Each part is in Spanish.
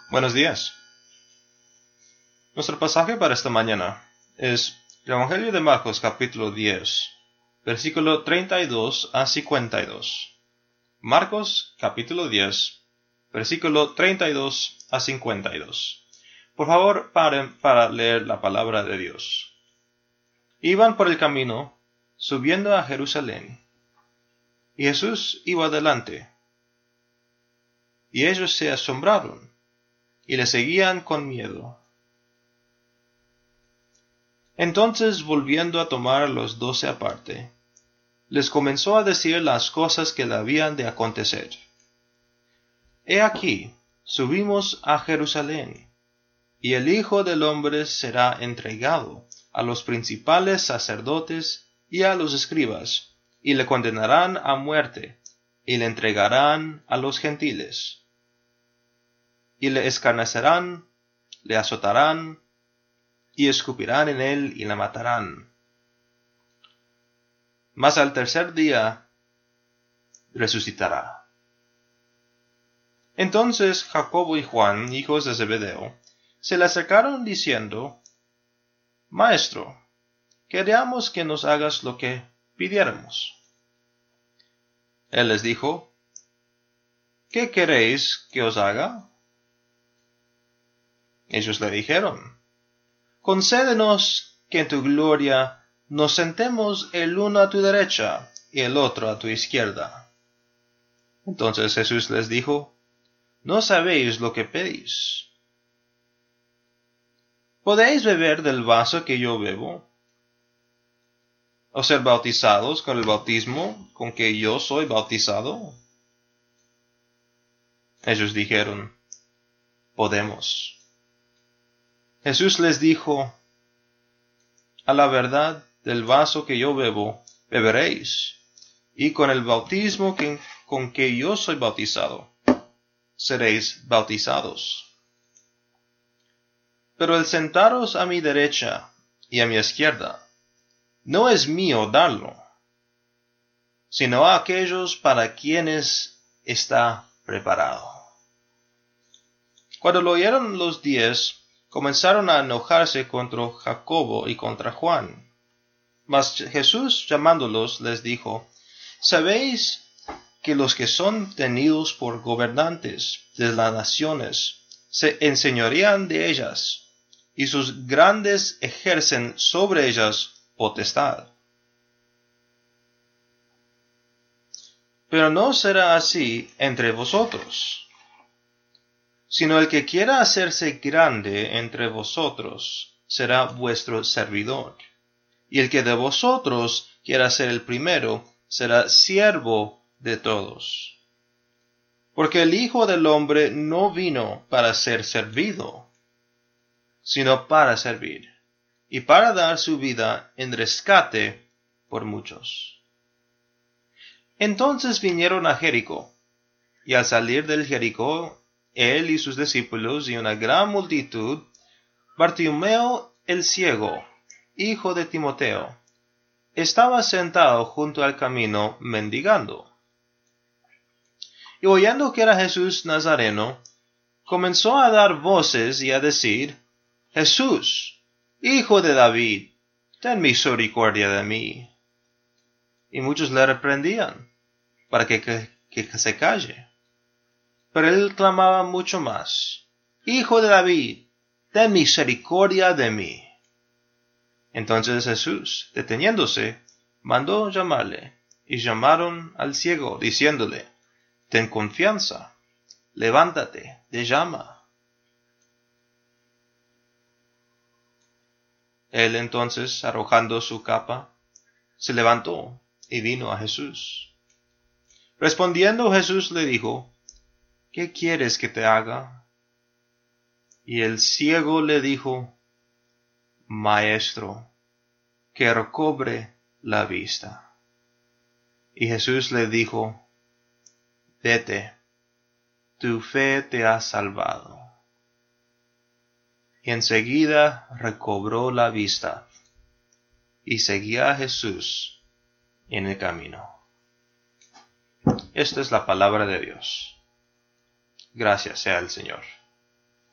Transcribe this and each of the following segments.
Buenos días. Nuestro pasaje para esta mañana es el Evangelio de Marcos capítulo 10, versículo 32 a 52. Marcos capítulo 10, versículo 32 a 52. Por favor, paren para leer la palabra de Dios. Iban por el camino, subiendo a Jerusalén, y Jesús iba delante. Y ellos se asombraron, y le seguían con miedo. Entonces, volviendo a tomar a los 12 aparte, les comenzó a decir las cosas que le habían de acontecer. He aquí, subimos a Jerusalén, y el Hijo del Hombre será entregado a los principales sacerdotes y a los escribas, y le condenarán a muerte, y le entregarán a los gentiles. Y le escarnecerán, le azotarán, y escupirán en él y le matarán. Mas al tercer día resucitará. Entonces Jacobo y Juan, hijos de Zebedeo, se le acercaron diciendo: Maestro, queríamos que nos hagas lo que pidiéramos. Él les dijo: ¿Qué queréis que os haga? Ellos le dijeron: Concédenos que en tu gloria nos sentemos el uno a tu derecha y el otro a tu izquierda. Entonces Jesús les dijo: No sabéis lo que pedís. ¿Podéis beber del vaso que yo bebo? ¿O ser bautizados con el bautismo con que yo soy bautizado? Ellos dijeron: Podemos. Jesús les dijo: A la verdad, del vaso que yo bebo, beberéis, y con el bautismo con que yo soy bautizado, seréis bautizados. Pero el sentaros a mi derecha y a mi izquierda, no es mío darlo, sino a aquellos para quienes está preparado. Cuando lo oyeron los 10, comenzaron a enojarse contra Jacobo y contra Juan. Mas Jesús, llamándolos, les dijo: ¿Sabéis que los que son tenidos por gobernantes de las naciones se enseñorean de ellas, y sus grandes ejercen sobre ellas potestad? Pero no será así entre vosotros, sino el que quiera hacerse grande entre vosotros será vuestro servidor, y el que de vosotros quiera ser el primero será siervo de todos. Porque el Hijo del Hombre no vino para ser servido, sino para servir, y para dar su vida en rescate por muchos. Entonces vinieron a Jericó, y al salir del Jericó, él y sus discípulos y una gran multitud, Bartimeo el ciego, hijo de Timoteo, estaba sentado junto al camino mendigando. Y oyendo que era Jesús Nazareno, comenzó a dar voces y a decir: Jesús, hijo de David, ten misericordia de mí. Y muchos le reprendían para que se calle. Pero él clamaba mucho más: Hijo de David, ten misericordia de mí. Entonces Jesús, deteniéndose, mandó llamarle, y llamaron al ciego, diciéndole: Ten confianza, levántate, te llama. Él entonces, arrojando su capa, se levantó y vino a Jesús. Respondiendo Jesús le dijo: ¿Qué quieres que te haga? Y el ciego le dijo: Maestro, que recobre la vista. Y Jesús le dijo: Vete, tu fe te ha salvado. Y enseguida recobró la vista, y seguía a Jesús en el camino. Esta es la palabra de Dios. Gracias sea al Señor.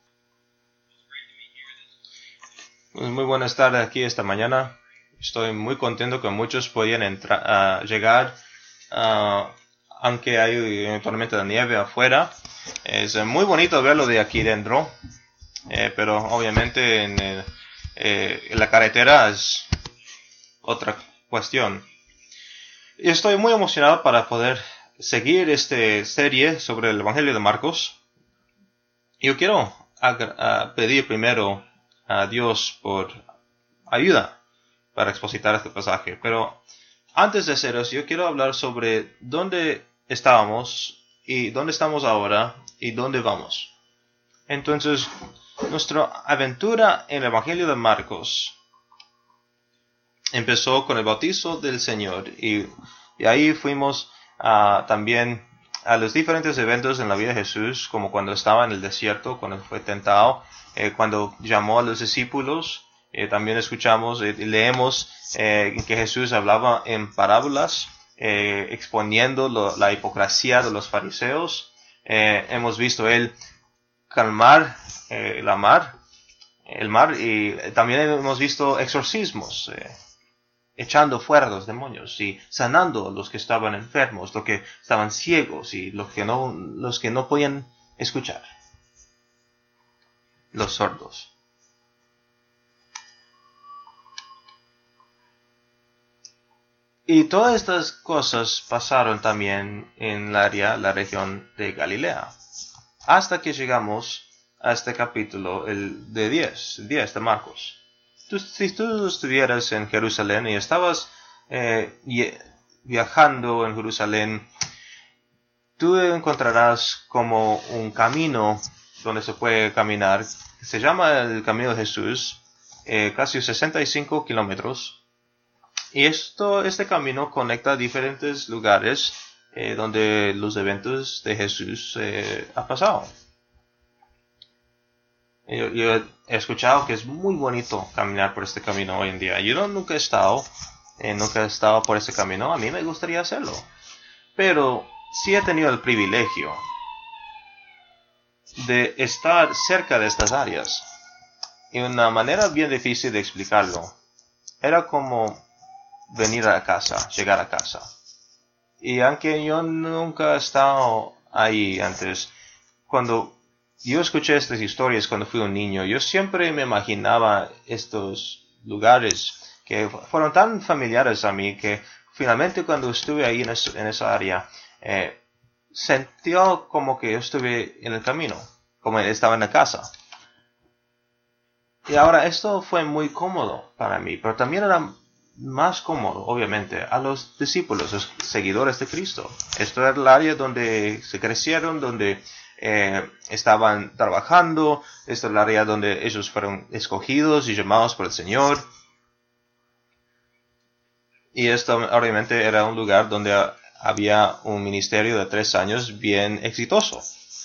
Pues muy buenas tardes aquí esta mañana. Estoy muy contento que muchos podían llegar, aunque hay una tormenta de nieve afuera. Es muy bonito verlo de aquí dentro, pero obviamente en la carretera es otra cuestión. Y estoy muy emocionado para poder seguir esta serie sobre el Evangelio de Marcos. Yo quiero pedir primero a Dios por ayuda para expositar este pasaje. Pero antes de hacer eso, yo quiero hablar sobre dónde estábamos y dónde estamos ahora y dónde vamos. Entonces, nuestra aventura en el Evangelio de Marcos empezó con el bautizo del Señor y ahí fuimos también a los diferentes eventos en la vida de Jesús, como cuando estaba en el desierto, cuando fue tentado, cuando llamó a los discípulos. También escuchamos y leemos que Jesús hablaba en parábolas, exponiendo la hipocresía de los fariseos. Hemos visto él calmar el mar, y también hemos visto exorcismos, echando fuera los demonios y sanando a los que estaban enfermos, los que estaban ciegos y los que no podían escuchar, los sordos. Y todas estas cosas pasaron también en la región de Galilea, hasta que llegamos a este capítulo, el 10 de Marcos. Si tú estuvieras en Jerusalén y estabas viajando en Jerusalén, tú encontrarás como un camino donde se puede caminar. Se llama el Camino de Jesús, casi 65 kilómetros. Y este camino conecta diferentes lugares donde los eventos de Jesús han pasado. Yo he escuchado que es muy bonito caminar por este camino hoy en día. Yo nunca he estado por este camino. A mí me gustaría hacerlo. Pero sí he tenido el privilegio de estar cerca de estas áreas. Y una manera bien difícil de explicarlo era como venir a casa, llegar a casa. Y aunque yo nunca he estado ahí antes, cuando yo escuché estas historias cuando fui un niño, yo siempre me imaginaba estos lugares que fueron tan familiares a mí que finalmente cuando estuve ahí en esa área, sentí como que yo estuve en el camino, como estaba en la casa. Y ahora esto fue muy cómodo para mí, pero también era más cómodo, obviamente, a los discípulos, los seguidores de Cristo. Esto era el área donde se crecieron, donde estaban trabajando. Esto es el área donde ellos fueron escogidos y llamados por el Señor. Y esto obviamente era un lugar donde había un ministerio de 3 años bien exitoso.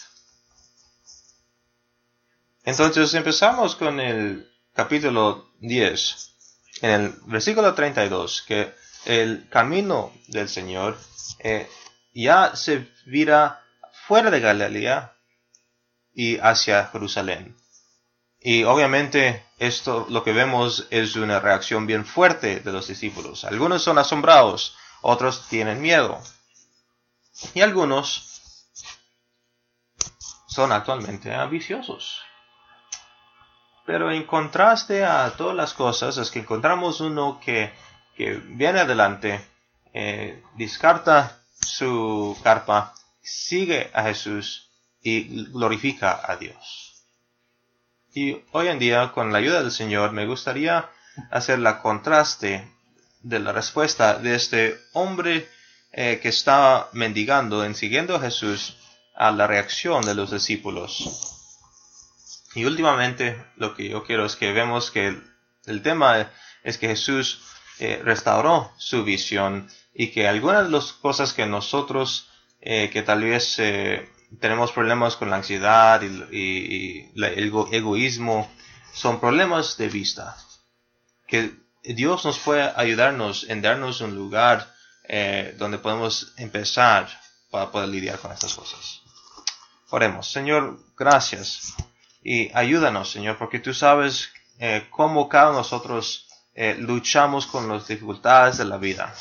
Entonces empezamos con el capítulo 10. En el versículo 32, que el camino del Señor ya se vira fuera de Galilea y hacia Jerusalén. Y obviamente esto lo que vemos es una reacción bien fuerte de los discípulos. Algunos son asombrados, otros tienen miedo. Y algunos son actualmente ambiciosos. Pero en contraste a todas las cosas, es que encontramos uno que viene adelante, descarta su carpa, sigue a Jesús y glorifica a Dios. Y hoy en día, con la ayuda del Señor, me gustaría hacer la contraste de la respuesta de este hombre que estaba mendigando en siguiendo a Jesús a la reacción de los discípulos. Y últimamente lo que yo quiero es que vemos que el tema es que Jesús restauró su visión y que algunas de las cosas que nosotros que tal vez tenemos problemas con la ansiedad y el egoísmo son problemas de vista. Que Dios nos puede ayudarnos en darnos un lugar donde podemos empezar para poder lidiar con estas cosas. Oremos. Señor, gracias. Y ayúdanos, Señor, porque tú sabes cómo cada uno de nosotros luchamos con las dificultades de la vida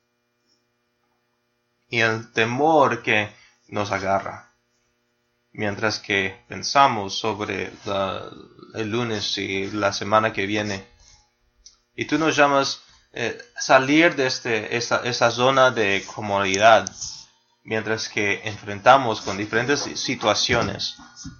y el temor que nos agarra mientras que pensamos sobre el lunes y la semana que viene. Y tú nos llamas salir de esa zona de comodidad mientras que enfrentamos con diferentes situaciones.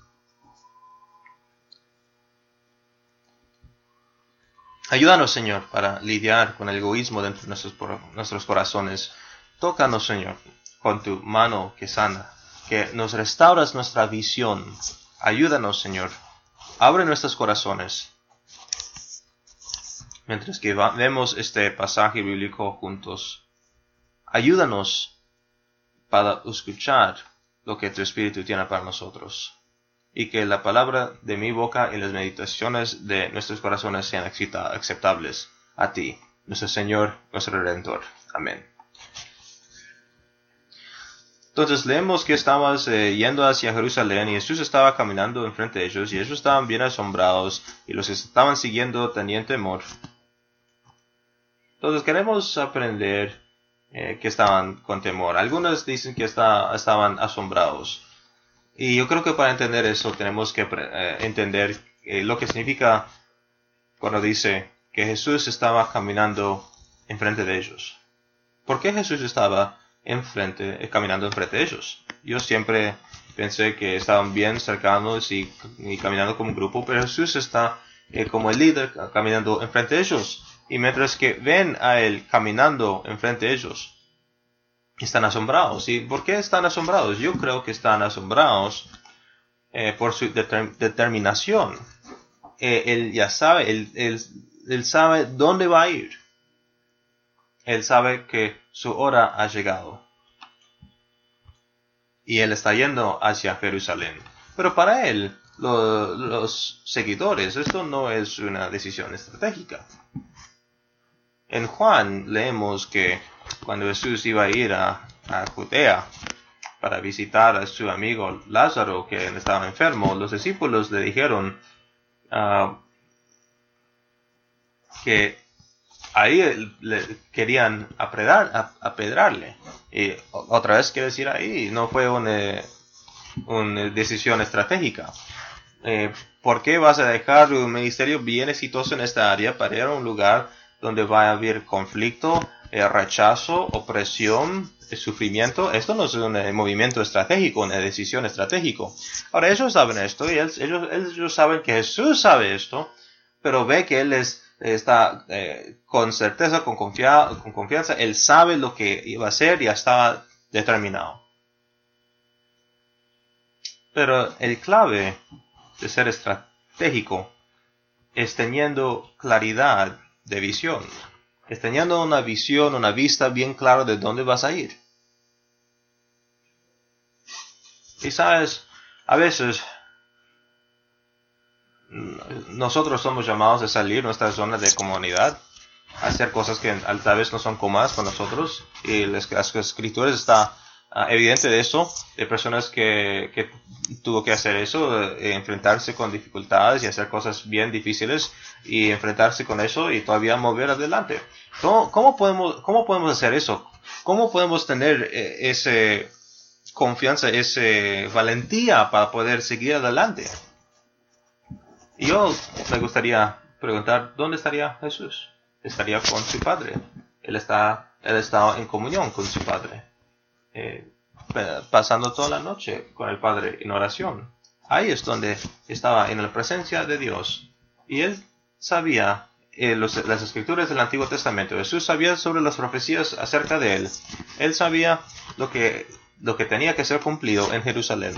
Ayúdanos, Señor, para lidiar con el egoísmo dentro de nuestros corazones. Tócanos, Señor, con tu mano que sana, que nos restauras nuestra visión. Ayúdanos, Señor. Abre nuestros corazones. Mientras que vemos este pasaje bíblico juntos, ayúdanos para escuchar lo que tu Espíritu tiene para nosotros. Y que la palabra de mi boca y las meditaciones de nuestros corazones sean aceptables a ti, nuestro Señor, nuestro Redentor. Amén. Entonces leemos que estabas yendo hacia Jerusalén y Jesús estaba caminando enfrente de ellos y ellos estaban bien asombrados y los que estaban siguiendo tenían temor. Entonces queremos aprender que estaban con temor. Algunos dicen que estaban asombrados. Y yo creo que para entender eso tenemos que entender lo que significa cuando dice que Jesús estaba caminando enfrente de ellos. ¿Por qué Jesús estaba caminando enfrente de ellos? Yo siempre pensé que estaban bien cercanos y caminando como un grupo, pero Jesús está como el líder caminando enfrente de ellos. Y mientras que ven a él caminando enfrente de ellos, están asombrados. ¿Y por qué están asombrados? Yo creo que están asombrados por su determinación. Él ya sabe, él sabe dónde va a ir. Él sabe que su hora ha llegado. Y él está yendo hacia Jerusalén. Pero para él, los seguidores, esto no es una decisión estratégica. En Juan leemos que cuando Jesús iba a ir a Judea para visitar a su amigo Lázaro que estaba enfermo, los discípulos le dijeron que ahí le querían apedrarle. Y otra vez quiero decir ahí, no fue una decisión estratégica. ¿Por qué vas a dejar un ministerio bien exitoso en esta área para ir a un lugar donde va a haber conflicto, rechazo, opresión, sufrimiento? Esto no es un movimiento estratégico, una decisión estratégica. Ahora ellos saben esto y ellos saben que Jesús sabe esto, pero ve que él está con certeza, con confianza, él sabe lo que iba a hacer y ya estaba determinado. Pero el clave de ser estratégico es teniendo claridad de visión. Es teniendo una visión, una vista bien clara de dónde vas a ir. Y sabes, a veces nosotros somos llamados a salir de nuestra zona de comodidad, a hacer cosas que tal vez no son cómodas con nosotros. Y las escrituras está evidente de eso, de personas que tuvo que hacer eso, enfrentarse con dificultades y hacer cosas bien difíciles y enfrentarse con eso y todavía mover adelante. ¿Cómo podemos hacer eso? ¿Cómo podemos tener esa confianza, esa valentía para poder seguir adelante? Y yo me gustaría preguntar, ¿dónde estaría Jesús? Estaría con su Padre. Él está en comunión con su Padre. Pasando toda la noche con el Padre en oración. Ahí es donde estaba en la presencia de Dios. Y él sabía las escrituras del Antiguo Testamento. Jesús sabía sobre las profecías acerca de él. Él sabía lo que tenía que ser cumplido en Jerusalén.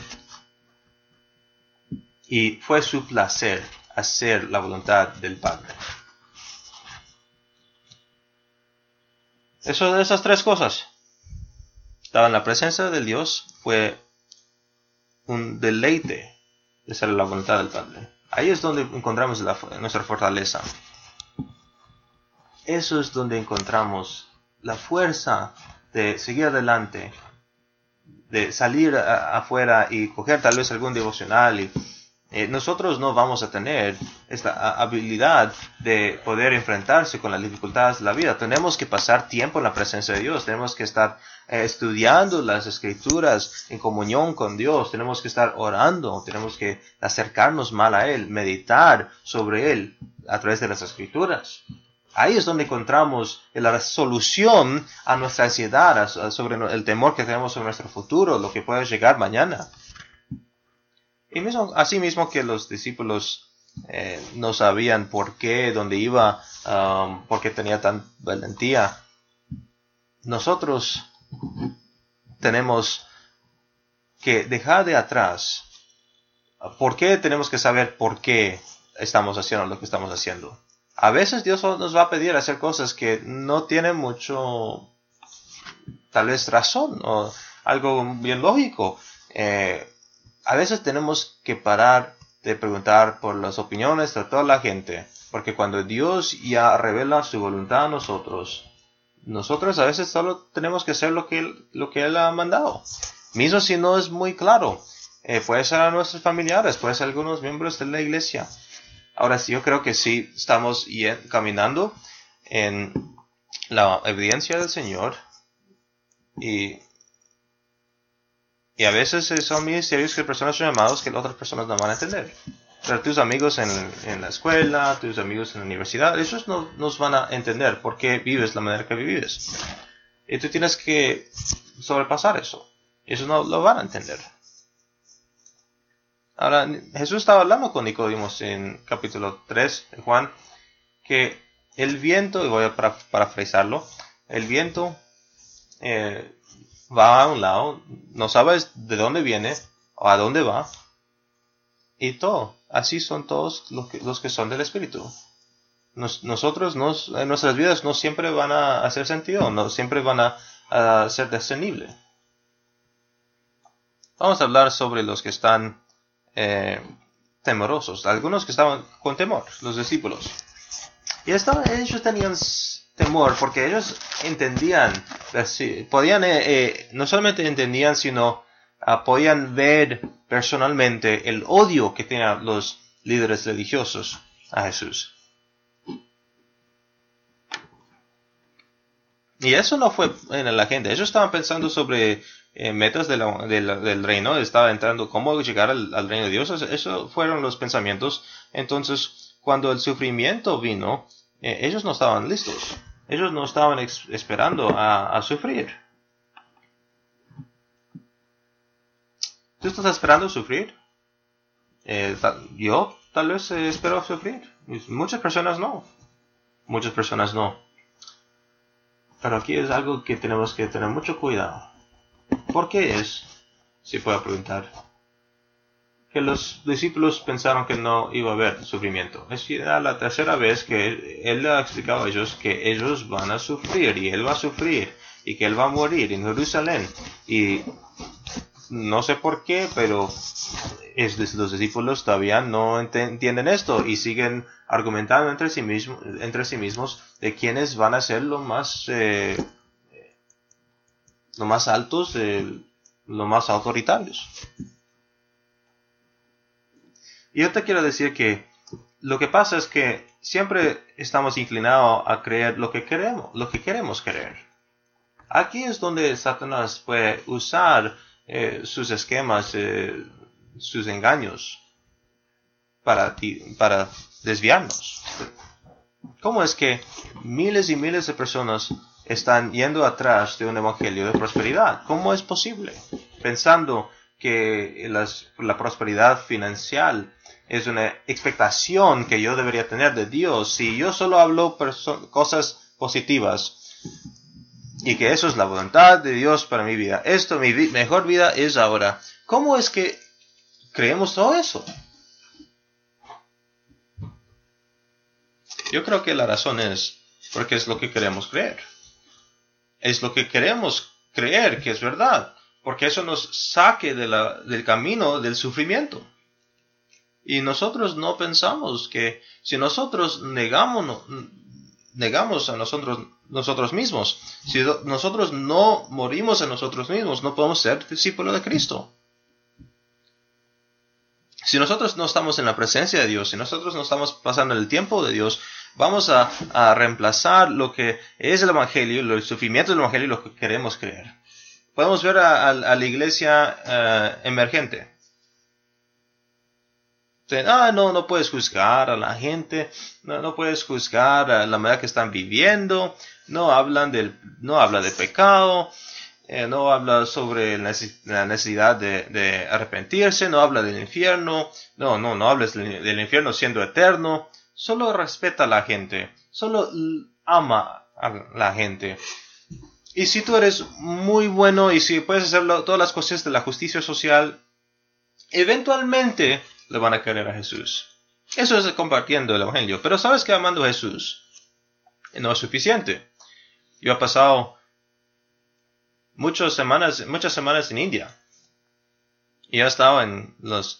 Y fue su placer hacer la voluntad del Padre. Esas tres cosas. Estaba en la presencia de Dios, fue un deleite de hacer la voluntad del Padre. Ahí es donde encontramos nuestra fortaleza. Eso es donde encontramos la fuerza de seguir adelante, de salir afuera y coger tal vez algún devocional y nosotros no vamos a tener esta habilidad de poder enfrentarse con las dificultades de la vida. Tenemos que pasar tiempo en la presencia de Dios. Tenemos que estar estudiando las Escrituras en comunión con Dios. Tenemos que estar orando. Tenemos que acercarnos más a Él, meditar sobre Él a través de las Escrituras. Ahí es donde encontramos la solución a nuestra ansiedad, sobre el temor que tenemos sobre nuestro futuro, lo que puede llegar mañana. Y así mismo que los discípulos no sabían por qué, dónde iba, por qué tenía tan valentía. Nosotros tenemos que dejar de atrás. ¿Por qué tenemos que saber por qué estamos haciendo lo que estamos haciendo? A veces Dios nos va a pedir hacer cosas que no tienen mucho, tal vez, razón o algo bien lógico. A veces tenemos que parar de preguntar por las opiniones de toda la gente, porque cuando Dios ya revela su voluntad a nosotros a veces solo tenemos que hacer lo que Él ha mandado. Mismo si no es muy claro. Puede ser a nuestros familiares, puede ser a algunos miembros de la iglesia. Ahora sí, yo creo que sí estamos caminando en la evidencia del Señor y a veces son ministerios que personas son llamados que las otras personas no van a entender. Pero tus amigos en la escuela, tus amigos en la universidad, esos no nos van a entender por qué vives la manera que vives. Y tú tienes que sobrepasar eso. Ellos no lo van a entender. Ahora, Jesús estaba hablando con Nicodimos en capítulo 3 de Juan, que el viento, y voy a parafrasearlo, el viento va a un lado, no sabes de dónde viene o a dónde va, y todo. Así son todos los que son del Espíritu. Nosotros en nuestras vidas no siempre van a hacer sentido, no siempre van a ser discernibles. Vamos a hablar sobre los que están temerosos, algunos que estaban con temor, los discípulos. Y ellos tenían temor porque ellos entendían, podían, no solamente entendían, sino podían ver personalmente el odio que tenían los líderes religiosos a Jesús. Y eso no fue en la gente. Ellos estaban pensando sobre metas del reino. Estaba entrando cómo llegar al reino de Dios. Eso fueron los pensamientos. Entonces, cuando el sufrimiento vino, ellos no estaban listos. Ellos no estaban esperando a sufrir. ¿Tú estás esperando sufrir? Yo tal vez espero sufrir. Muchas personas no. Muchas personas no. Pero aquí es algo que tenemos que tener mucho cuidado. ¿Por qué es, si puedo preguntar, que los discípulos pensaron que no iba a haber sufrimiento? Es que era la tercera vez que Él le ha explicado a ellos que ellos van a sufrir, y Él va a sufrir, y que Él va a morir en Jerusalén. Y no sé por qué, pero los discípulos todavía no entienden esto y siguen argumentando entre sí mismos de quiénes van a ser lo más altos, lo más autoritarios. Y yo te quiero decir que lo que pasa es que siempre estamos inclinados a creer lo que queremos creer. Aquí es donde Satanás puede usar sus esquemas, sus engaños para desviarnos. ¿Cómo es que miles y miles de personas están yendo atrás de un evangelio de prosperidad? ¿Cómo es posible? Pensando que la prosperidad financiera es una expectación que yo debería tener de Dios. Si yo solo hablo cosas positivas y que eso es la voluntad de Dios para mi vida, mi mejor vida es ahora. ¿Cómo es que creemos todo eso? Yo creo que la razón es porque es lo que queremos creer. Es lo que queremos creer que es verdad. Porque eso nos saque del camino del sufrimiento. Y nosotros no pensamos que si nosotros negamos a nosotros mismos, si nosotros no morimos a nosotros mismos, no podemos ser discípulos de Cristo. Si nosotros no estamos en la presencia de Dios, si nosotros no estamos pasando el tiempo de Dios, vamos a reemplazar lo que es el Evangelio, el sufrimiento del Evangelio y lo que queremos creer. Podemos ver a la iglesia emergente. No puedes juzgar a la gente, no puedes juzgar a la manera que están viviendo, no habla de pecado, no habla sobre la necesidad de arrepentirse, no habla del infierno, no hables del infierno siendo eterno, solo respeta a la gente, solo ama a la gente. Y si tú eres muy bueno y si puedes hacer todas las cosas de la justicia social, eventualmente le van a querer a Jesús. Eso es compartiendo el Evangelio. Pero sabes que amando a Jesús no es suficiente. Yo he pasado muchas semanas en India. Y he estado en las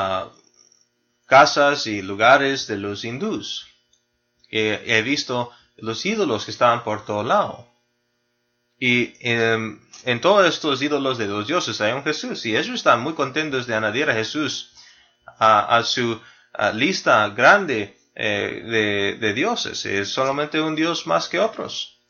casas y lugares de los hindús. He visto los ídolos que estaban por todo lado. Y en todos estos ídolos de los dioses hay un Jesús. Y ellos están muy contentos de añadir a Jesús a su lista grande de dioses. Es solamente un Dios más que otros.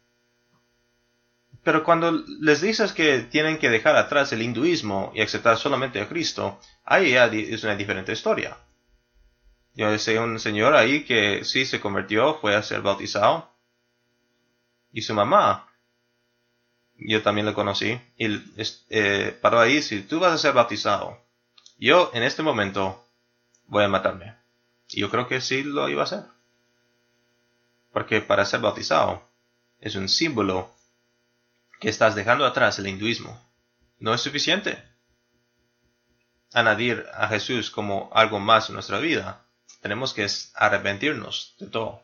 Pero cuando les dices que tienen que dejar atrás el hinduismo y aceptar solamente a Cristo, ahí ya es una diferente historia. Yo sé un señor ahí que sí se convirtió, fue a ser bautizado. Y su mamá, yo también lo conocí, y paró ahí: si tú vas a ser bautizado, yo en este momento voy a matarme. Y yo creo que sí lo iba a hacer. Porque para ser bautizado es un símbolo que estás dejando atrás el hinduismo. No es suficiente añadir a Jesús como algo más en nuestra vida. Tenemos que arrepentirnos de todo.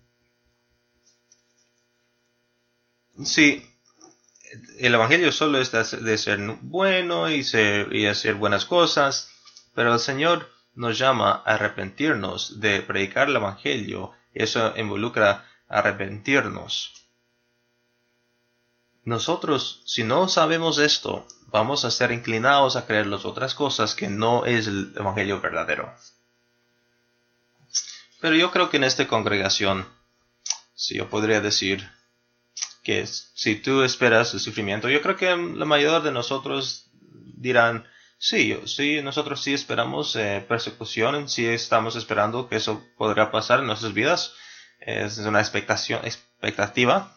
Sí, el Evangelio solo es de ser bueno y hacer buenas cosas, pero el Señor nos llama a arrepentirnos de predicar el Evangelio. Eso involucra arrepentirnos. Nosotros, si no sabemos esto, vamos a ser inclinados a creer las otras cosas que no es el Evangelio verdadero. Pero yo creo que en esta congregación, si yo podría decir que si tú esperas el sufrimiento, yo creo que la mayoría de nosotros dirán: sí, nosotros sí esperamos persecución, sí estamos esperando que eso podrá pasar en nuestras vidas. Es una expectativa.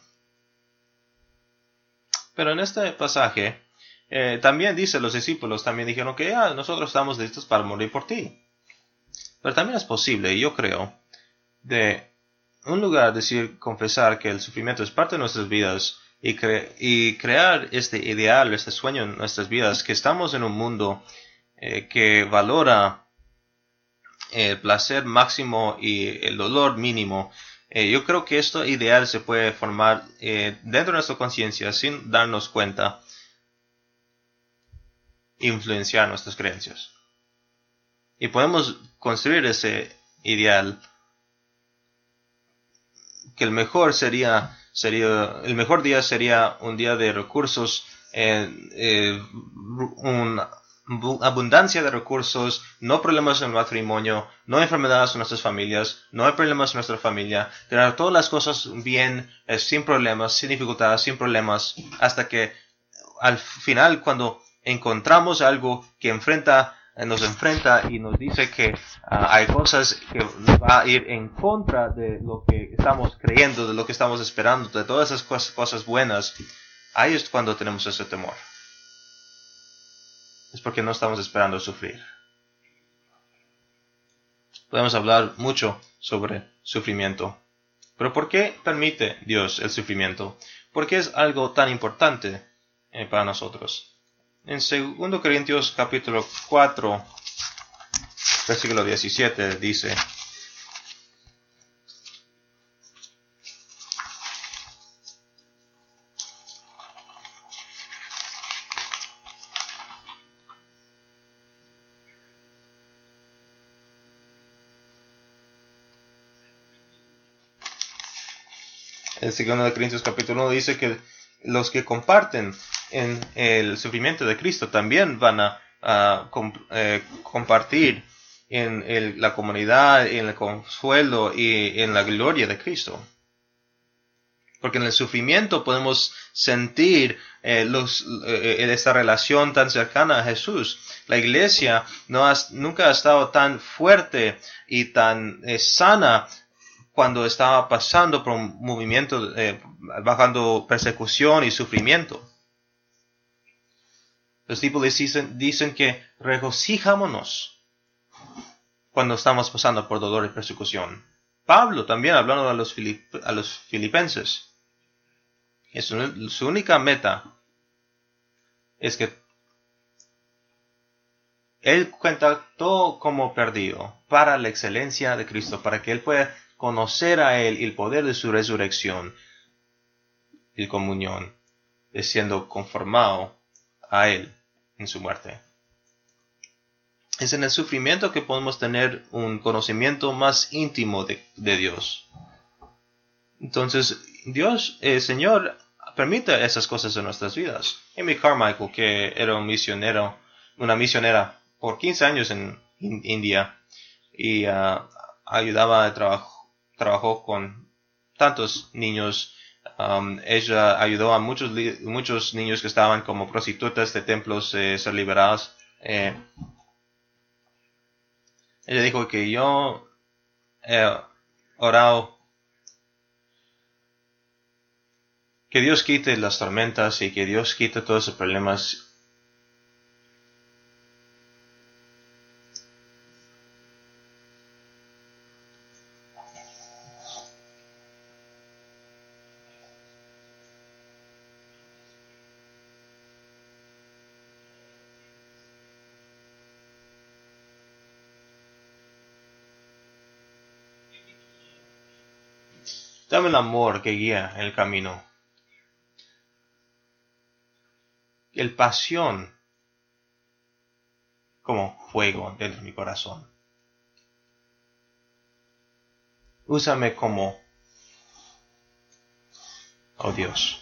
Pero en este pasaje también dice, los discípulos también dijeron que nosotros estamos listos para morir por ti. Pero también es posible, yo creo, de un lugar confesar que el sufrimiento es parte de nuestras vidas y crear este ideal, este sueño en nuestras vidas, que estamos en un mundo que valora el placer máximo y el dolor mínimo. Yo creo que este ideal se puede formar dentro de nuestra conciencia sin darnos cuenta, influenciar nuestras creencias. Y podemos construir ese ideal que el mejor día sería un día de recursos, una abundancia de recursos, no problemas en el matrimonio, no enfermedades en nuestras familias, no hay problemas en nuestra familia, tener todas las cosas bien, sin problemas, sin dificultades, sin problemas, hasta que al final, cuando encontramos algo que nos enfrenta y nos dice que hay cosas que va a ir en contra de lo que estamos creyendo, de lo que estamos esperando, de todas esas cosas buenas, ahí es cuando tenemos ese temor. Es porque no estamos esperando sufrir. Podemos hablar mucho sobre sufrimiento. Pero ¿por qué permite Dios el sufrimiento? ¿Por qué es algo tan importante para nosotros? En 2 Corintios capítulo 4, versículo 17 dice: el 2 Corintios capítulo 1 dice que los que comparten en el sufrimiento de Cristo también van a compartir en la comunidad, en el consuelo y en la gloria de Cristo. Porque en el sufrimiento podemos sentir esta relación tan cercana a Jesús. La iglesia nunca ha estado tan fuerte y tan sana cuando estaba pasando por un movimiento, bajando persecución y sufrimiento. Los discípulos dicen que regocijámonos cuando estamos pasando por dolor y persecución. Pablo también hablando a los filipenses. Su única meta es que él cuenta todo como perdido para la excelencia de Cristo, para que él pueda conocer a él y el poder de su resurrección y comunión, siendo conformado a él en su muerte. Es en el sufrimiento que podemos tener un conocimiento más íntimo de Dios. Entonces, Dios, el Señor, permite esas cosas en nuestras vidas. Amy Carmichael, que era una misionera por 15 años en India y ayudaba, trabajó con tantos niños. Ella ayudó a muchos niños que estaban como prostitutas de templos ser liberados. Ella dijo que yo he orado que Dios quite las tormentas y que Dios quite todos esos problemas. Dame el amor que guía el camino. El pasión como fuego dentro de mi corazón. Úsame como, oh Dios.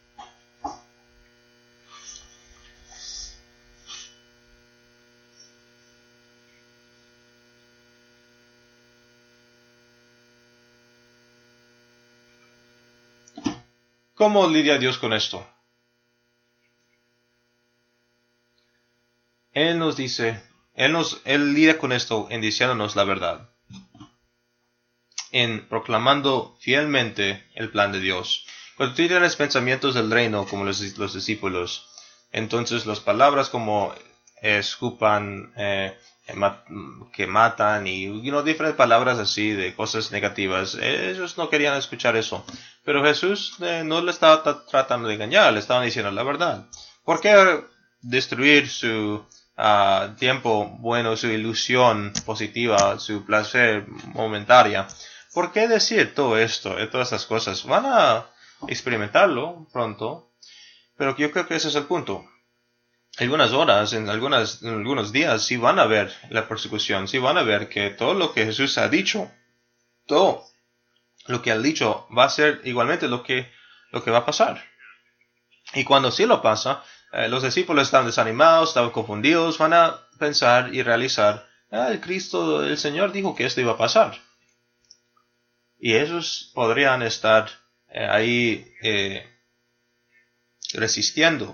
¿Cómo lidia Dios con esto? Él nos dice, Él lidia con esto en diciéndonos la verdad, en proclamando fielmente el plan de Dios. Cuando tú tienes pensamientos del reino como los discípulos, entonces las palabras como escupan, que matan y diferentes palabras así de cosas negativas, ellos no querían escuchar eso. Pero Jesús no le estaba tratando de engañar, le estaba diciendo la verdad. ¿Por qué destruir su tiempo bueno, su ilusión positiva, su placer momentaria? ¿Por qué decir todo esto, todas estas cosas? Van a experimentarlo pronto, pero yo creo que ese es el punto. Algunas horas, en algunos días, sí van a ver la persecución, sí van a ver que todo lo que Jesús ha dicho, todo lo que ha dicho va a ser igualmente lo que va a pasar. Y cuando sí lo pasa, los discípulos están desanimados, están confundidos, van a pensar y realizar, el Cristo, el Señor dijo que esto iba a pasar. Y ellos podrían estar ahí resistiendo.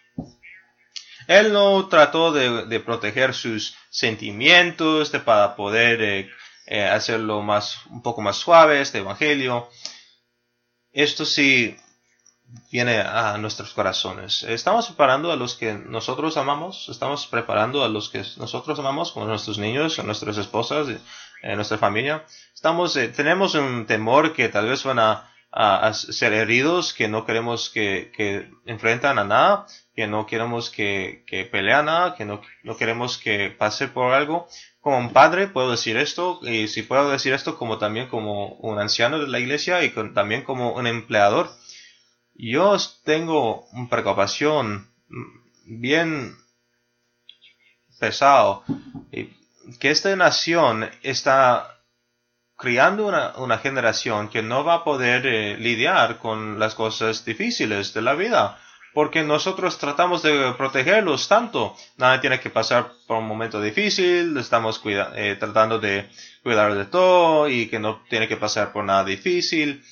Él no trató de proteger sus sentimientos para poder hacerlo un poco más suave, este evangelio. Esto sí viene a nuestros corazones. Estamos preparando a los que nosotros amamos, estamos preparando a los que nosotros amamos, como nuestros niños, a nuestras esposas, nuestra familia. Tenemos un temor que tal vez van a ser heridos, que no queremos que enfrentan a nada, que no queremos que pelean nada, que no queremos que pase por algo. Como un padre puedo decir esto, y si puedo decir esto también como un anciano de la iglesia y también como un empleador. Yo tengo una preocupación bien pesado, que esta nación está criando una generación que no va a poder lidiar con las cosas difíciles de la vida. porque nosotros tratamos de protegerlos tanto. Nadie tiene que pasar por un momento difícil, estamos tratando de cuidar de todo y que no tiene que pasar por nada difícil.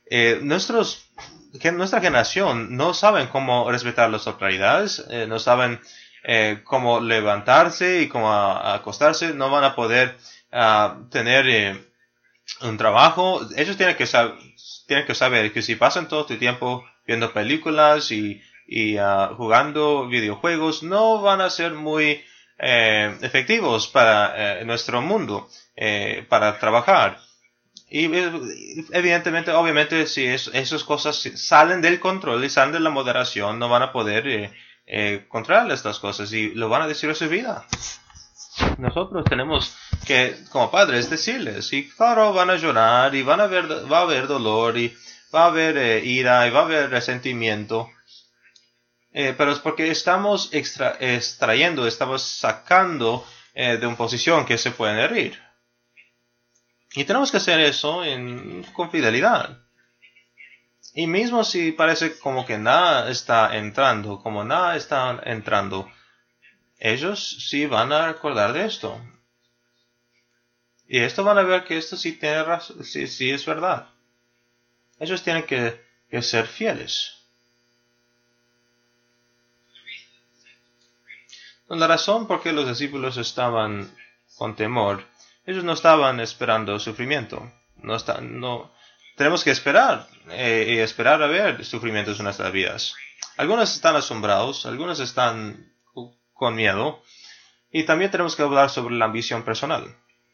Nuestra generación no saben cómo respetar las autoridades, no saben cómo levantarse y cómo acostarse, no van a poder tener un trabajo. Ellos tienen que saber que si pasan todo tu tiempo viendo películas y jugando videojuegos, no van a ser muy efectivos para nuestro mundo, para trabajar. Y evidentemente, obviamente, si esas cosas salen del control y salen de la moderación, no van a poder controlar estas cosas y lo van a decir a su vida. Nosotros tenemos que, como padres, decirles, y claro, van a llorar y va a haber dolor y va a haber ira y va a haber resentimiento. Pero es porque estamos estamos sacando de una posición que se pueden herir. Y tenemos que hacer eso con fidelidad. Y mismo si parece como que nada está entrando, ellos sí van a recordar de esto. Y esto van a ver que esto sí tiene razón, sí es verdad. Ellos tienen que ser fieles. La razón por qué los discípulos estaban con temor, ellos no estaban esperando sufrimiento. Tenemos que esperar y esperar a ver sufrimientos en nuestras vidas. Algunos están asombrados, algunos están con miedo, y también tenemos que hablar sobre la ambición personal.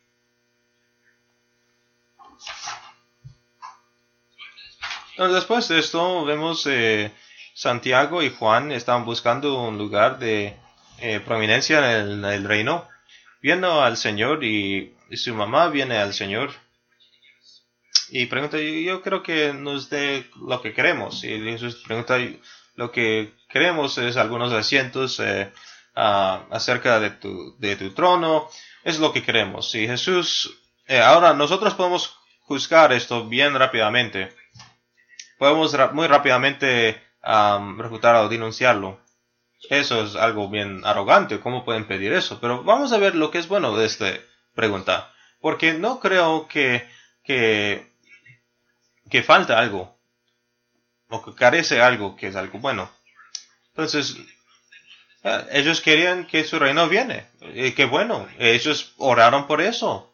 Entonces, después de esto, vemos Santiago y Juan estaban buscando un lugar de prominencia en el reino. Viene al Señor y su mamá viene al Señor y pregunta, yo creo que nos dé lo que queremos. Y Jesús pregunta, lo que queremos es algunos asientos acerca de tu trono, es lo que queremos. Y Jesús, ahora nosotros podemos juzgar esto bien rápidamente. Podemos muy rápidamente refutar o denunciarlo. Eso es algo bien arrogante. ¿Cómo pueden pedir eso? Pero vamos a ver lo que es bueno de esta pregunta. Porque no creo que falta algo. O que carece algo que es algo bueno. Entonces, ellos querían que su reino viene. Qué bueno. Ellos oraron por eso.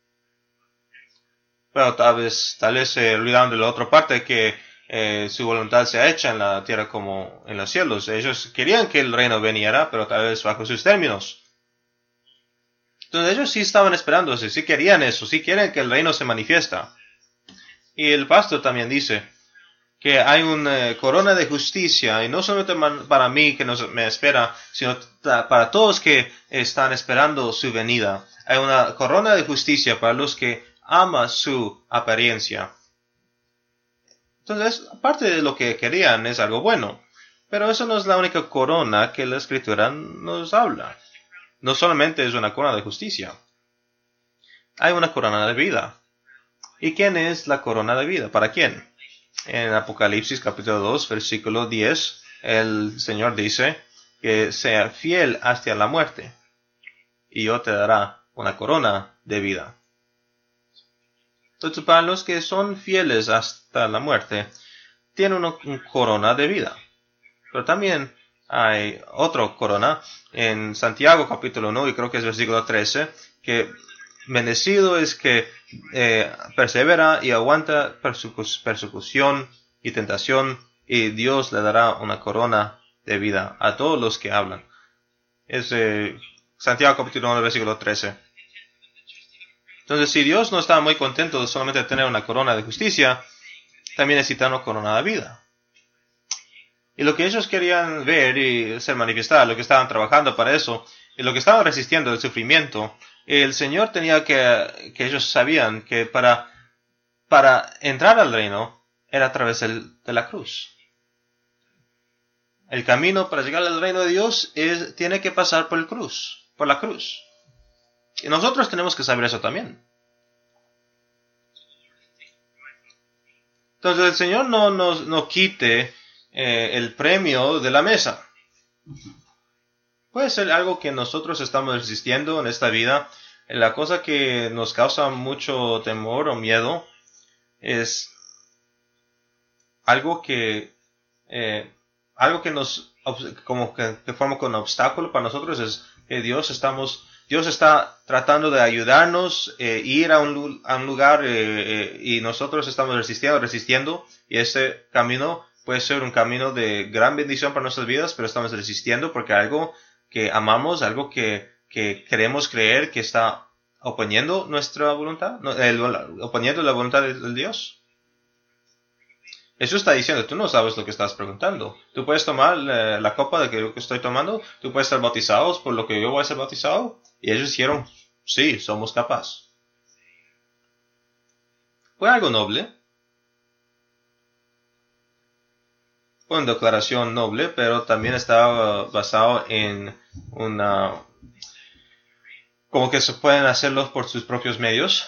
Pero tal vez se olvidaron de la otra parte, que su voluntad se ha hecho en la tierra como en los cielos. Ellos querían que el reino viniera, pero tal vez bajo sus términos. Entonces ellos sí estaban esperando, sí querían eso, sí quieren que el reino se manifiesta. Y el pastor también dice que hay una corona de justicia, y no solamente para mí que me espera, sino para todos que están esperando su venida. Hay una corona de justicia para los que aman su apariencia. Entonces, aparte de lo que querían, es algo bueno. Pero eso no es la única corona que la Escritura nos habla. No solamente es una corona de justicia. Hay una corona de vida. ¿Y quién es la corona de vida? ¿Para quién? En Apocalipsis capítulo 2, versículo 10, el Señor dice que sea fiel hasta la muerte, y yo te daré una corona de vida. Entonces, para los que son fieles hasta la muerte, tienen una corona de vida. Pero también hay otra corona en Santiago capítulo 1, y creo que es versículo 13, que bendecido es que persevera y aguanta persecución y tentación, y Dios le dará una corona de vida a todos los que hablan. Es Santiago capítulo 1, versículo 13. Entonces, si Dios no está muy contento de solamente tener una corona de justicia, también necesita una corona de vida. Y lo que ellos querían ver y ser manifestar, lo que estaban trabajando para eso, y lo que estaban resistiendo el sufrimiento, el Señor tenía que ellos sabían que para entrar al reino era a través de la cruz. El camino para llegar al reino de Dios tiene que pasar por la cruz. Y nosotros tenemos que saber eso también. Entonces el Señor no quite el premio de la mesa. Puede ser algo que nosotros estamos resistiendo en esta vida. La cosa que nos causa mucho temor o miedo es algo que nos como que forma un obstáculo para nosotros, es que Dios está tratando de ayudarnos ir a un lugar y nosotros estamos resistiendo, y ese camino puede ser un camino de gran bendición para nuestras vidas, pero estamos resistiendo porque algo que amamos, algo que queremos creer que está oponiendo nuestra voluntad, oponiendo la voluntad de Dios. Jesús está diciendo, tú no sabes lo que estás preguntando. Tú puedes tomar la copa de que estoy tomando, tú puedes ser bautizados por lo que yo voy a ser bautizado. Y ellos dijeron, sí, somos capaces. Fue algo noble. Fue una declaración noble, pero también estaba basado en como que se pueden hacerlo por sus propios medios.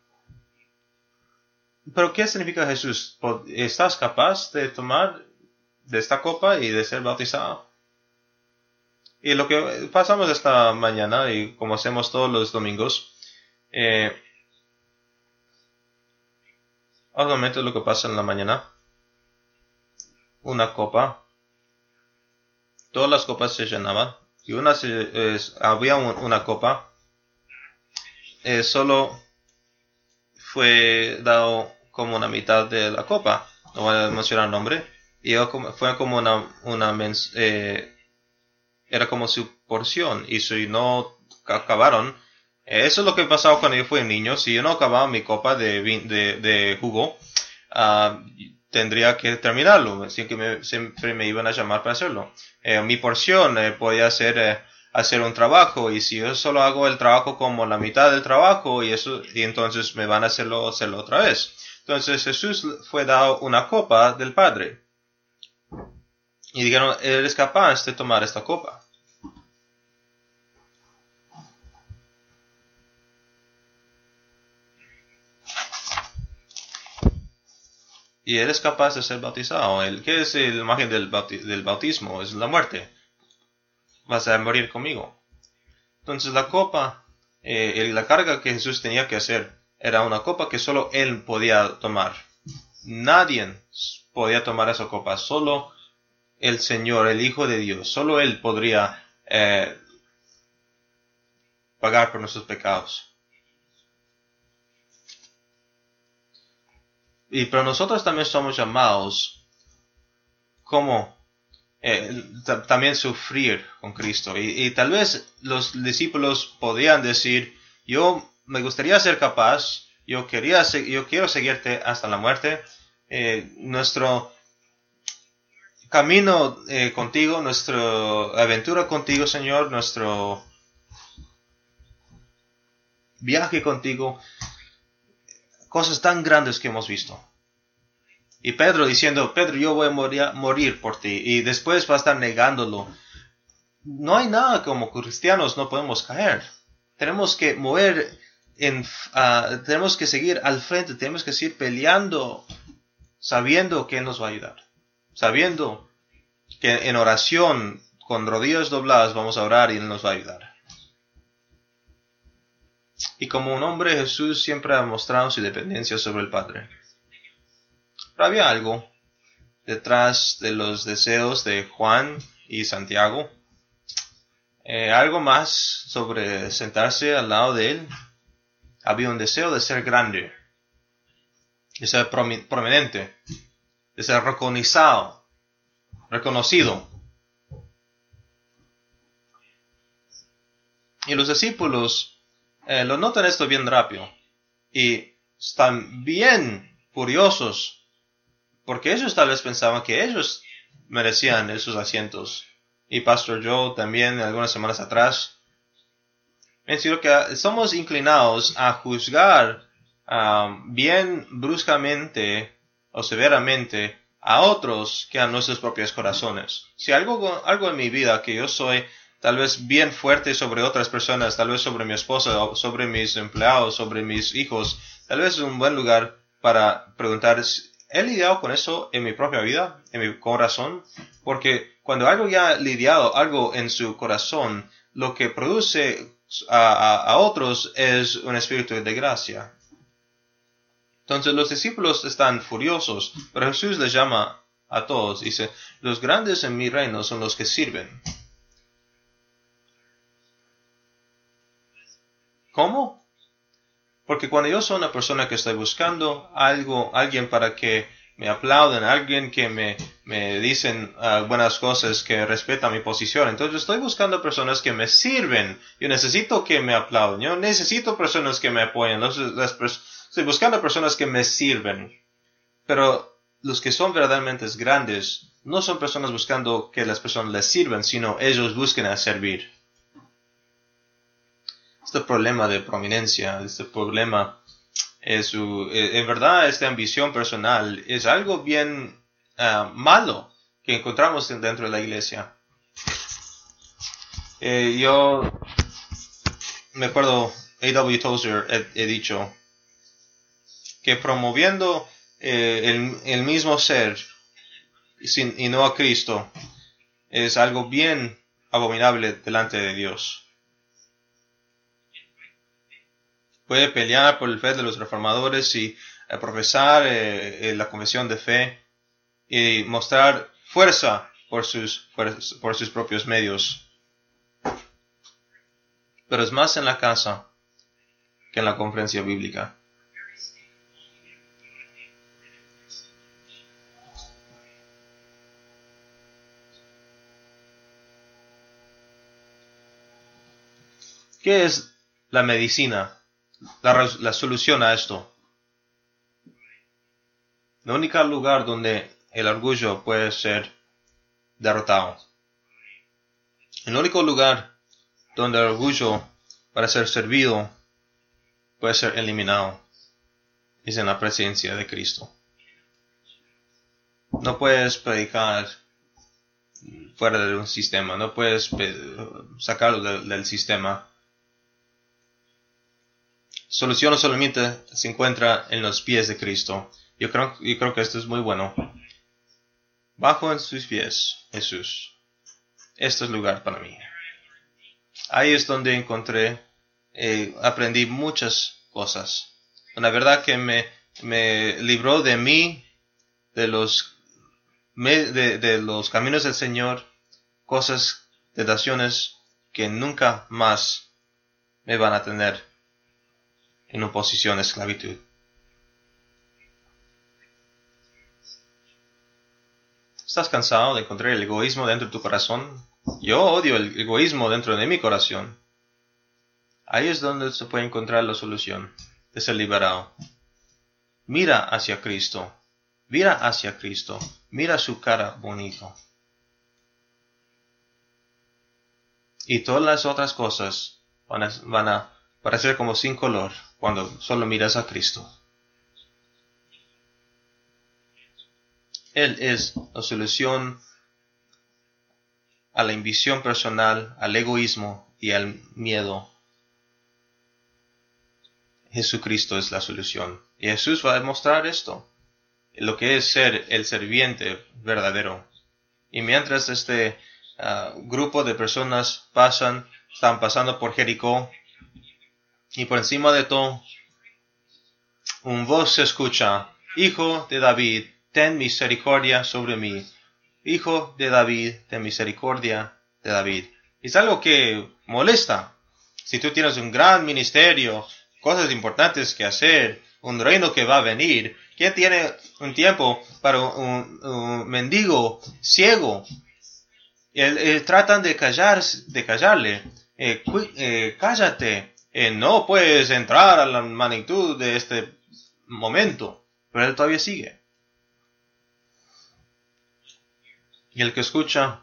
Pero ¿qué significa Jesús? ¿Estás capaz de tomar de esta copa y de ser bautizado? Y lo que pasamos esta mañana, y como hacemos todos los domingos, obviamente lo que pasa en la mañana, una copa, todas las copas se llenaban, y había una copa, solo fue dado como una mitad de la copa, no voy a mencionar el nombre, y fue como era como su porción, y si no acabaron, eso es lo que pasaba cuando yo fui niño. Si yo no acababa mi copa de jugo, tendría que terminarlo, así que siempre me iban a llamar para hacerlo. Mi porción podía ser hacer un trabajo, y si yo solo hago el trabajo como la mitad del trabajo, y entonces me van a hacerlo otra vez. Entonces Jesús fue dado una copa del Padre. Y dijeron, ¿eres capaz de tomar esta copa? Y eres capaz de ser bautizado. ¿Qué es la imagen del bautismo? Es la muerte. Vas a morir conmigo. Entonces la copa, la carga que Jesús tenía que hacer, era una copa que solo Él podía tomar. Nadie podía tomar esa copa, solo el Señor, el Hijo de Dios, solo Él podría pagar por nuestros pecados. Pero nosotros también somos llamados como también sufrir con Cristo. Y tal vez los discípulos podrían decir, yo me gustaría ser capaz, yo quiero seguirte hasta la muerte. Nuestro camino contigo, nuestra aventura contigo, Señor, nuestro viaje contigo, cosas tan grandes que hemos visto. Y Pedro diciendo, Pedro, yo voy a morir por ti, y después va a estar negándolo. No hay nada como cristianos, no podemos caer. Tenemos que tenemos que seguir al frente, tenemos que seguir peleando, sabiendo que Él nos va a ayudar. Sabiendo que en oración, con rodillas dobladas, vamos a orar y Él nos va a ayudar. Y como un hombre, Jesús siempre ha mostrado su dependencia sobre el Padre. Pero había algo detrás de los deseos de Juan y Santiago. Algo más sobre sentarse al lado de Él. Había un deseo de ser grande, de ser prominente, de ser reconocido. Y los discípulos lo notan esto bien rápido. Y están bien furiosos, porque ellos tal vez pensaban que ellos merecían esos asientos. Y Pastor Joe también algunas semanas atrás mencionó que somos inclinados a juzgar bien bruscamente o severamente a otros que a nuestros propios corazones. Si algo en mi vida que yo soy tal vez bien fuerte sobre otras personas, tal vez sobre mi esposa, sobre mis empleados, sobre mis hijos, tal vez es un buen lugar para preguntar, he lidiado con eso en mi propia vida, en mi corazón, porque cuando algo ya ha lidiado algo en su corazón, lo que produce a otros es un espíritu de gracia. Entonces los discípulos están furiosos, pero Jesús les llama a todos. Dice, los grandes en mi reino son los que sirven. ¿Cómo? Porque cuando yo soy una persona que estoy buscando alguien para que me aplauden, alguien que me dicen buenas cosas, que respeta mi posición, entonces estoy buscando personas que me sirven. Yo necesito que me aplauden, yo necesito personas que me apoyen, estoy buscando personas que me sirven. Pero los que son verdaderamente grandes no son personas buscando que las personas les sirvan, sino ellos busquen a servir. Este problema de prominencia, este problema en verdad esta ambición personal es algo bien malo que encontramos dentro de la iglesia. Yo me acuerdo, A.W. Tozer he dicho que promoviendo el mismo ser y no a Cristo es algo bien abominable delante de Dios. Puede pelear por el fe de los reformadores y profesar la confesión de fe y mostrar fuerza por sus propios medios. Pero es más en la casa que en la conferencia bíblica. ¿Qué es la medicina? La solución a esto. El único lugar donde el orgullo puede ser derrotado. El único lugar donde el orgullo para ser servido puede ser eliminado es en la presencia de Cristo. No puedes predicar fuera de un sistema, no puedes sacarlo del sistema. Solución solamente se encuentra en los pies de Cristo. Yo creo que esto es muy bueno. Bajo en sus pies, Jesús. Este es el lugar para mí. Ahí es donde aprendí muchas cosas. La verdad que me libró de mí, de los caminos del Señor, cosas, tentaciones que nunca más me van a tener en una posición de esclavitud. ¿Estás cansado de encontrar el egoísmo dentro de tu corazón? Yo odio el egoísmo dentro de mi corazón. Ahí es donde se puede encontrar la solución de ser liberado. Mira hacia Cristo. Mira hacia Cristo. Mira su cara bonito. Y todas las otras cosas van a parecer como sin color cuando solo miras a Cristo. Él es la solución a la ambición personal, al egoísmo y al miedo. Jesucristo es la solución. Y Jesús va a demostrar esto, lo que es ser el serviente verdadero. Y mientras este grupo de personas están pasando por Jericó, y por encima de todo, una voz se escucha: Hijo de David, ten misericordia sobre mí. Hijo de David, ten misericordia de David. Es algo que molesta. Si tú tienes un gran ministerio, cosas importantes que hacer, un reino que va a venir, ¿quién tiene un tiempo para un mendigo ciego? Tratan de callarle. Cállate. No puedes entrar a la magnitud de este momento. Pero él todavía sigue. Y el que escucha,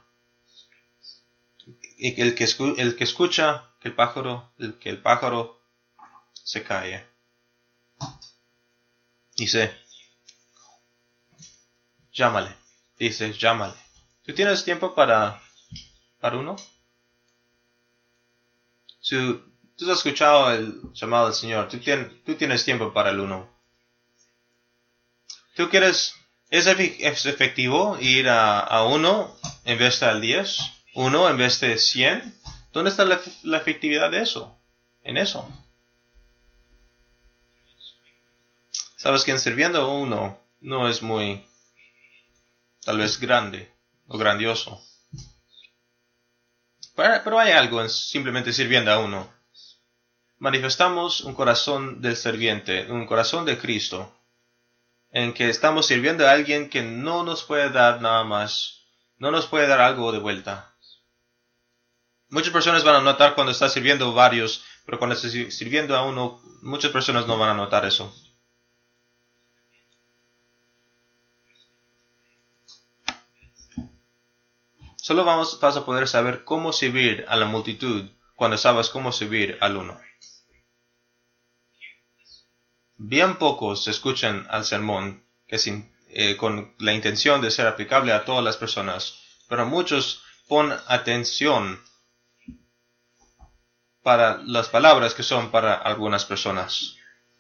que el pájaro se cae. Dice, llámale. ¿Tú tienes tiempo para uno? Tú has escuchado el llamado del Señor. Tú tienes tiempo para el uno. ¿Tú quieres, es efectivo ir a 1 en vez de al 10? 1 en vez de 100? ¿Dónde está la efectividad de eso? En eso. Sabes que en sirviendo a 1 no es muy, tal vez grande o grandioso. Pero hay algo en simplemente sirviendo a 1. Manifestamos un corazón del serviente, un corazón de Cristo, en que estamos sirviendo a alguien que no nos puede dar nada más, no nos puede dar algo de vuelta. Muchas personas van a notar cuando está sirviendo varios, pero cuando está sirviendo a 1, muchas personas no van a notar eso. Solo vas a poder saber cómo servir a la multitud cuando sabes cómo servir al 1. Bien pocos escuchan al sermón con la intención de ser aplicable a todas las personas, pero muchos ponen atención para las palabras que son para algunas personas.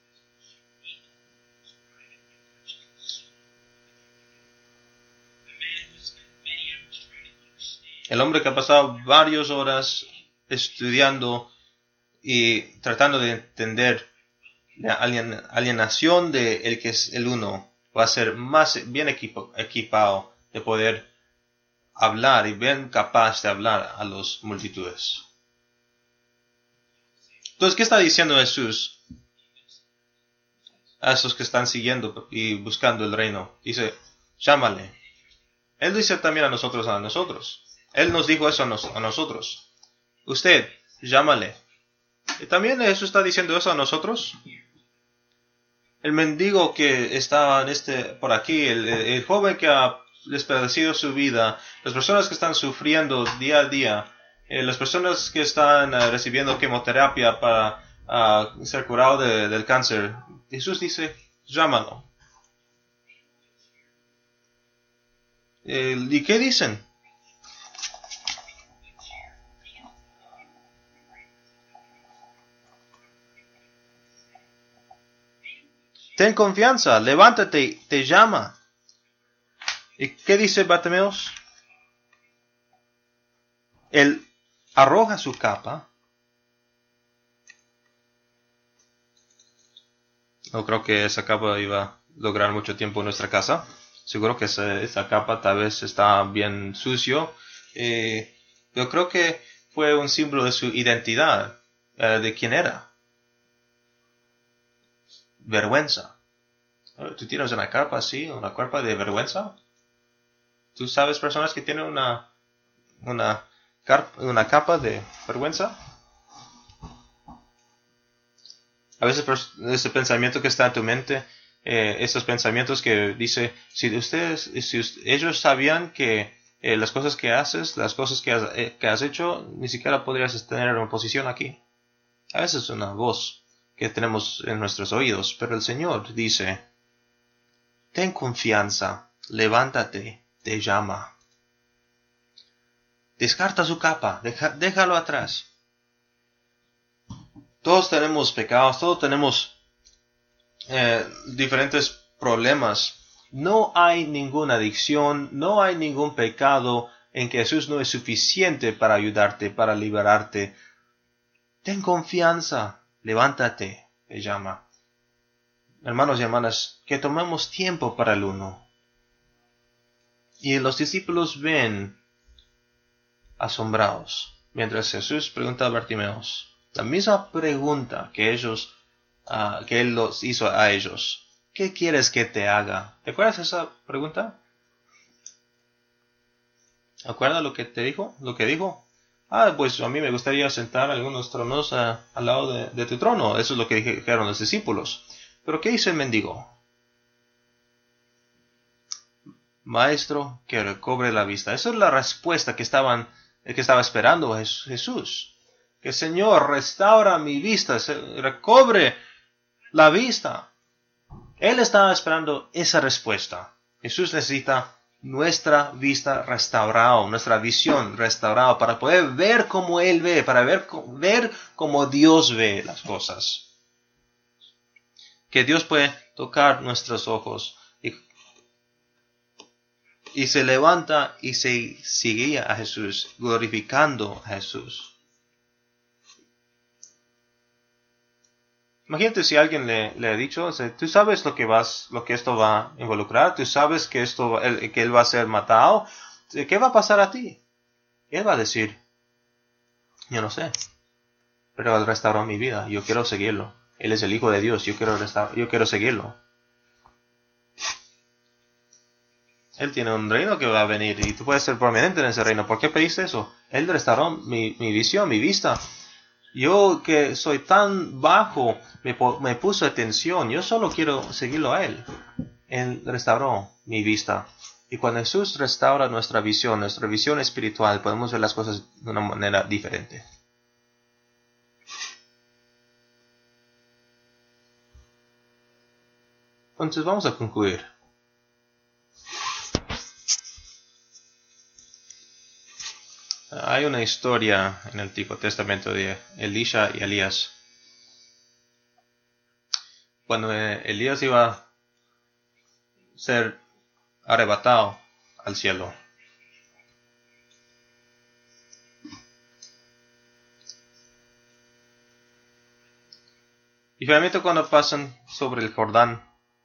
El hombre que ha pasado varias horas estudiando y tratando de entender la alienación de el que es el 1 va a ser más bien equipado de poder hablar y bien capaz de hablar a las multitudes. Entonces, ¿qué está diciendo Jesús a esos que están siguiendo y buscando el reino? Dice, llámale. Él dice también a nosotros. Él nos dijo eso a nosotros. Usted, llámale. Y también Jesús está diciendo eso a nosotros. El mendigo que está por aquí, el joven que ha desperdiciado su vida, las personas que están sufriendo día a día, las personas que están recibiendo quimioterapia para ser curado del cáncer. Jesús dice, llámalo. ¿Y qué dicen? Ten confianza, levántate, te llama. ¿Y qué dice Bartimeos? Él arroja su capa. No creo que esa capa iba a lograr mucho tiempo en nuestra casa. Seguro que esa capa tal vez está bien sucio. Yo creo que fue un símbolo de su identidad, de quién era. Vergüenza. ¿Tú tienes una capa así, una capa de vergüenza? ¿Tú sabes personas que tienen una capa de vergüenza? A veces ese pensamiento que está en tu mente, esos pensamientos que dice, si ellos sabían que las cosas que haces, las cosas que has hecho, ni siquiera podrías tener una posición aquí. A veces es una voz que tenemos en nuestros oídos, pero el Señor dice, ten confianza, levántate, te llama. Descarta su capa, déjalo atrás. Todos tenemos pecados, todos tenemos diferentes problemas. No hay ninguna adicción, no hay ningún pecado en que Jesús no es suficiente para ayudarte, para liberarte. Ten confianza, levántate, te llama. Hermanos y hermanas, que tomemos tiempo para el 1. Y los discípulos ven asombrados, mientras Jesús pregunta a Bartimeos la misma pregunta que él los hizo a ellos. ¿Qué quieres que te haga? ¿Te acuerdas de esa pregunta? ¿Acuerdas lo que te dijo? ¿Lo que dijo? Pues a mí me gustaría sentar algunos tronos al lado de tu trono. Eso es lo que dijeron los discípulos. ¿Pero qué hizo el mendigo? Maestro, que recobre la vista. Esa es la respuesta que estaba esperando Jesús. Que Señor, restaura mi vista, recobre la vista. Él estaba esperando esa respuesta. Jesús necesita nuestra vista restaurada, nuestra visión restaurada, para poder ver como Él ve, para ver como Dios ve las cosas. Que Dios puede tocar nuestros ojos y y se levanta y se seguía a Jesús, glorificando a Jesús. Imagínate si alguien le ha dicho, tú sabes lo que esto va a involucrar, tú sabes que que él va a ser matado, ¿qué va a pasar a ti? Él va a decir, yo no sé, pero él restauró mi vida, yo quiero seguirlo. Él es el Hijo de Dios, yo quiero seguirlo. Él tiene un reino que va a venir y tú puedes ser prominente en ese reino. ¿Por qué pediste eso? Él restauró mi visión, mi vista. Yo que soy tan bajo, me puso atención. Yo solo quiero seguirlo a Él. Él restauró mi vista. Y cuando Jesús restaura nuestra visión espiritual, podemos ver las cosas de una manera diferente. Entonces vamos a concluir. Hay una historia en el Antiguo Testamento de Elisha y Elías. Cuando Elías iba a ser arrebatado al cielo. Y finalmente cuando pasan sobre el Jordán,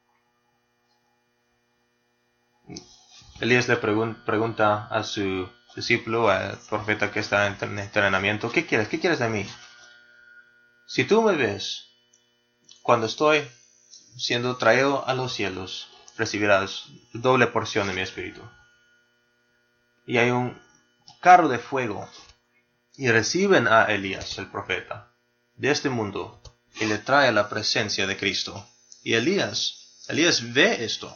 Elías le pregunta a su discípulo, al profeta que está en entrenamiento, ¿qué quieres? ¿Qué quieres de mí? Si tú me ves cuando estoy siendo traído a los cielos, recibirás doble porción de mi espíritu. Y hay un carro de fuego y reciben a Elías, el profeta, de este mundo y le trae a la presencia de Cristo. Y Elías ve esto.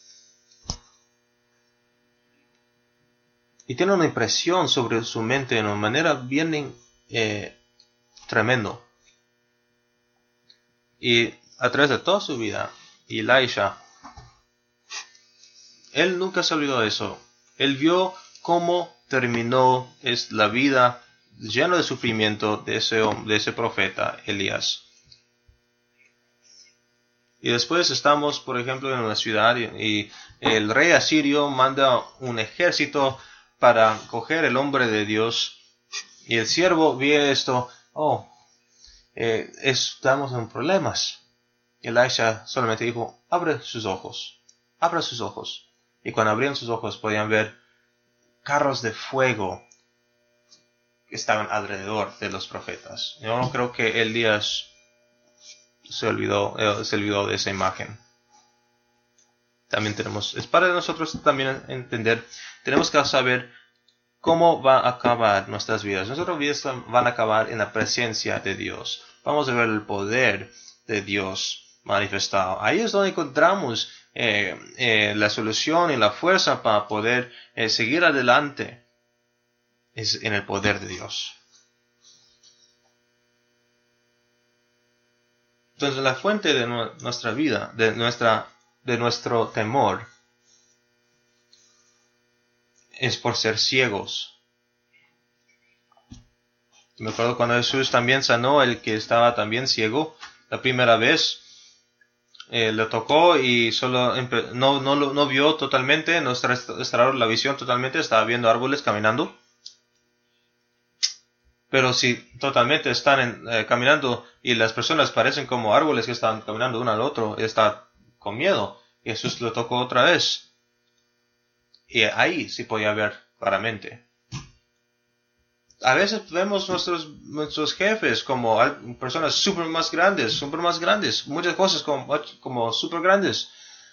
Y tiene una impresión sobre su mente de una manera bien tremendo. Y a través de toda su vida, Elisha, él nunca se olvidó de eso. Él vio cómo terminó la vida llena de sufrimiento de ese profeta, Elías. Y después estamos, por ejemplo, en una ciudad y el rey asirio manda un ejército para coger el hombre de Dios. Y el siervo ve esto, estamos en problemas. Elisha solamente dijo, abra sus ojos. Y cuando abrían sus ojos podían ver carros de fuego que estaban alrededor de los profetas. Yo no creo que Elías se olvidó de esa imagen. También es para nosotros también entender, tenemos que saber cómo va a acabar nuestras vidas. Nuestras vidas van a acabar en la presencia de Dios. Vamos a ver el poder de Dios manifestado. Ahí es donde encontramos la solución y la fuerza para poder seguir adelante. Es en el poder de Dios. Entonces la fuente de nuestra vida, de nuestro temor, es por ser ciegos. Me acuerdo cuando Jesús también sanó el que estaba también ciego. La primera vez lo tocó y solo no vio totalmente, no restauró la visión totalmente, estaba viendo árboles caminando. Pero si totalmente están caminando y las personas parecen como árboles que están caminando uno al otro, está con miedo. Y Jesús lo tocó otra vez. Y ahí sí podía ver claramente. A veces vemos nuestros jefes como personas súper más grandes, muchas cosas como súper grandes.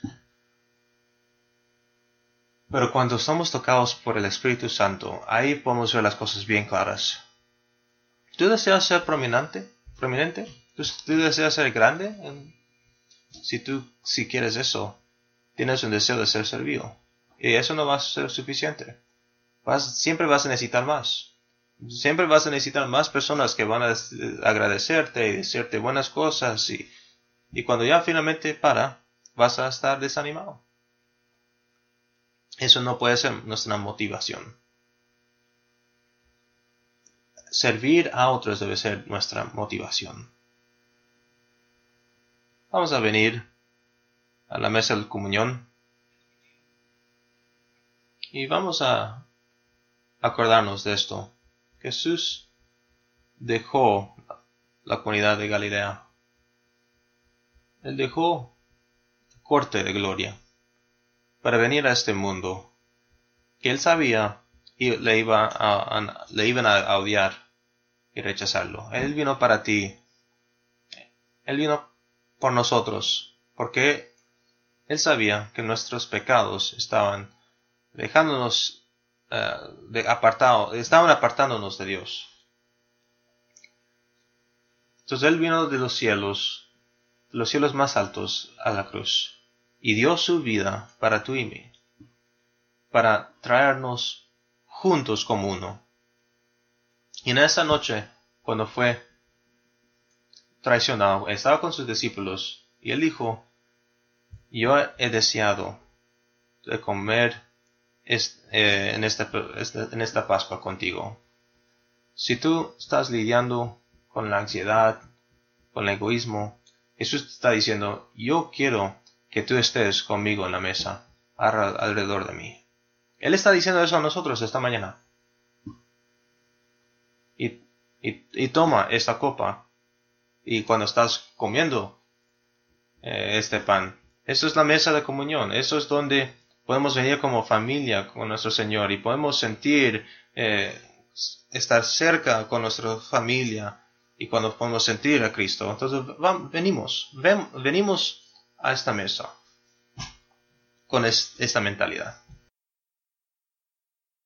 Pero cuando somos tocados por el Espíritu Santo, ahí podemos ver las cosas bien claras. ¿Tú deseas ser prominente? ¿Tú deseas ser grande? Si quieres eso, tienes un deseo de ser servido. Y eso no va a ser suficiente. Siempre vas a necesitar más. Siempre vas a necesitar más personas que van a agradecerte y decirte buenas cosas. Y cuando ya finalmente vas a estar desanimado. Eso no puede ser nuestra motivación. Servir a otros debe ser nuestra motivación. Vamos a venir a la mesa de comunión. Y vamos a acordarnos de esto. Jesús dejó la comunidad de Galilea. Él dejó la corte de gloria para venir a este mundo que él sabía y le iban a odiar y rechazarlo. Él vino para ti. Él vino por nosotros, porque él sabía que nuestros pecados estaban dejándonos estaban apartándonos de Dios. Entonces él vino de los cielos más altos a la cruz, y dio su vida para tú y mí, para traernos juntos como uno. Y en esa noche, cuando fue traicionado, estaba con sus discípulos, y él dijo: yo he deseado de comer en esta Pascua contigo. Si tú estás lidiando con la ansiedad, con el egoísmo, Jesús te está diciendo: yo quiero que tú estés conmigo en la mesa, alrededor de mí. Él está diciendo eso a nosotros esta mañana. Y toma esta copa, y cuando estás comiendo este pan, eso es la mesa de comunión. Eso es donde podemos venir como familia con nuestro Señor y podemos sentir, estar cerca con nuestra familia, y cuando podemos sentir a Cristo. Entonces venimos a esta mesa con esta mentalidad.